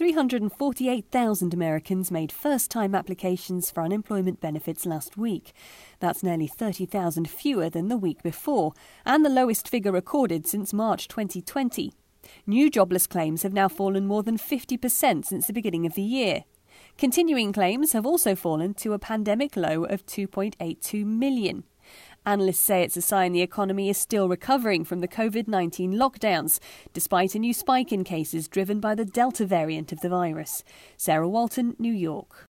348,000 Americans made first-time applications for unemployment benefits last week. That's nearly 30,000 fewer than the week before, and the lowest figure recorded since March 2020. New jobless claims have now fallen more than 50% since the beginning of the year. Continuing claims have also fallen to a pandemic low of 2.82 million. Analysts say it's a sign the economy is still recovering from the COVID-19 lockdowns, despite a new spike in cases driven by the Delta variant of the virus. Sarah Walton, New York.